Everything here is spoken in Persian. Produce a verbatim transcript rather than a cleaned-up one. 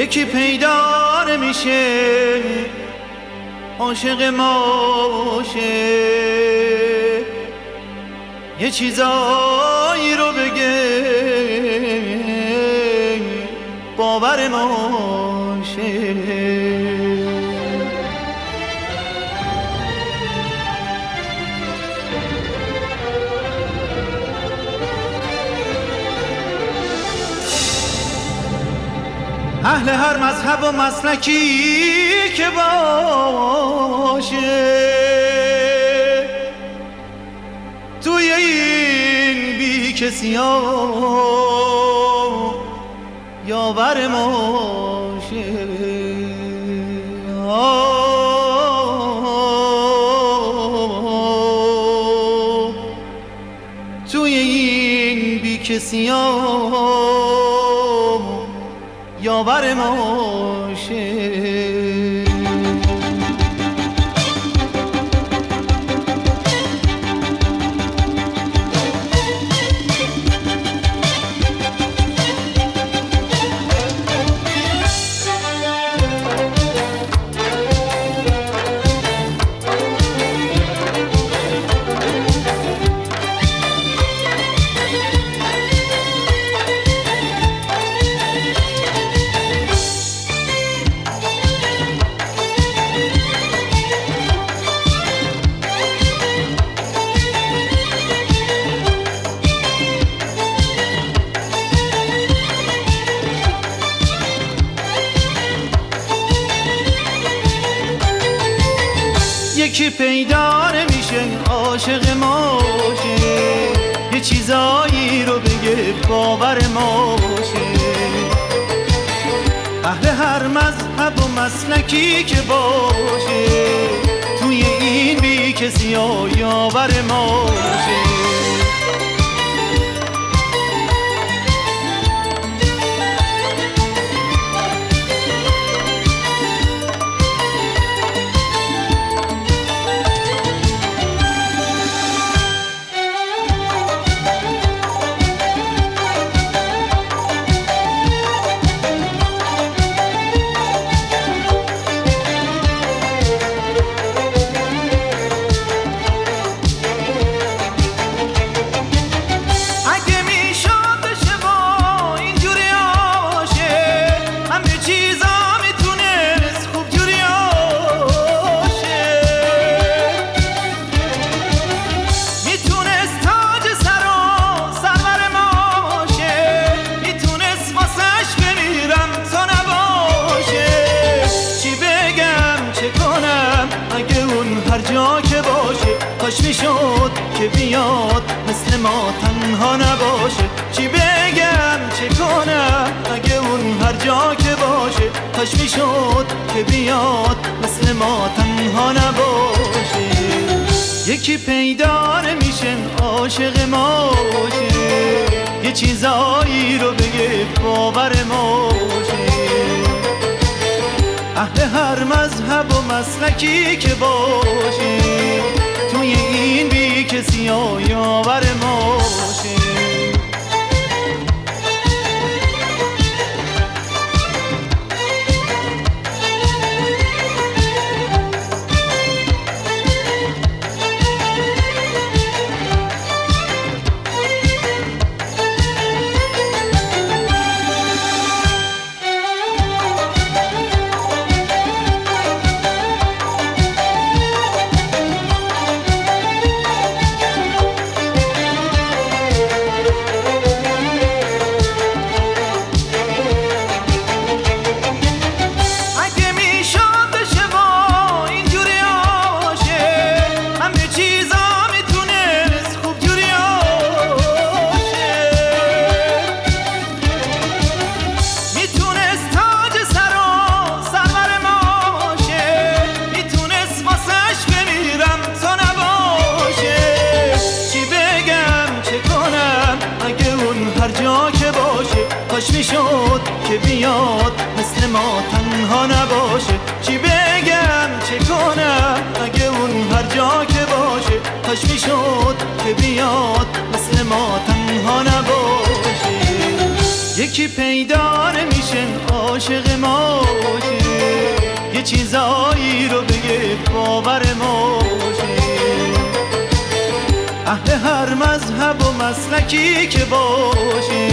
یکی پیدا نمیشه عاشق ماشه، یه چیزایی رو بگه باور ماشه. اهل هر مذهب و مسلکی که باشه، توی این بی کسی ها یاور ماشه. توی این بی کسی ها یاور ماشه. یکی پیدا نمیشه عاشق ماشه، یه چیزایی رو بگه باور ماشه. اهل هر مذهب و مسلکی که باشه، توی این بی کسی ها یاور ماشه. هر جا که باشه کاش میشد که بیاد مثل ما تنها نباشه. چی بگم چه کنم اگه اون هر جا که باشه کاش میشد که بیاد مثل ما تنها نباشه. یکی پیدا نمیشه عاشق ماشه، یه چیزایی رو بگه باور ماشه. اهل هر مذهب و مسلکی که باشه، توی این بی کسی ها یاور ماشه. کاش میشد که بیاد مثل ما تنها نباشه. چی بگم چه کنم اگه اون هر جا که باشه کاش میشد که بیاد مثل ما تنها نباشه. یکی پیدا نمیشه عاشق ما چیزایی رو بگه باور ما باشه. اهل هر مذهب و مسلکی که باشه